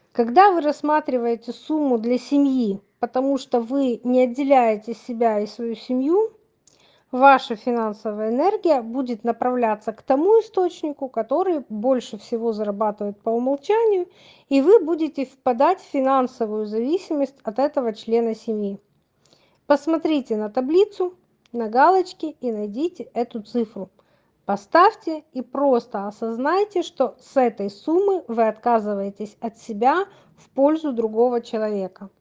Когда вы рассматриваете сумму для семьи, потому что вы не отделяете себя и свою семью, ваша финансовая энергия будет направляться к тому источнику, который больше всего зарабатывает по умолчанию, и вы будете впадать в финансовую зависимость от этого члена семьи. Посмотрите на таблицу, на галочки и найдите эту цифру. Поставьте и просто осознайте, что с этой суммы вы отказываетесь от себя в пользу другого человека.